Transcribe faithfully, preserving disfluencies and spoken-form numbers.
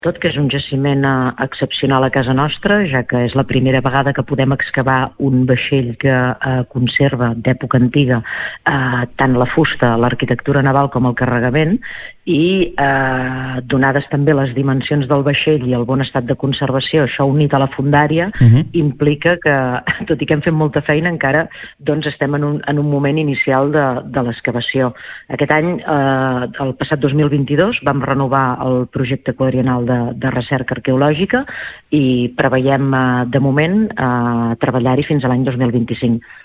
Tot que és un jaciment eh, excepcional a casa nostra, ja que és la primera vegada que podem excavar un vaixell que eh, conserva d'època antiga eh, tant la fusta, l'arquitectura naval com el carregament, i eh, donades també les dimensions del vaixell i el bon estat de conservació, això unit a la fondària, uh-huh. implica que, tot i que hem fet molta feina, encara doncs, estem en un, en un moment inicial de, de l'excavació. Aquest any, eh, el passat dos mil vint-i-dos, vam renovar el projecte quadriennal de, de recerca arqueològica i preveiem, eh, de moment, eh, treballar-hi fins a l'any dos mil vint-i-cinc.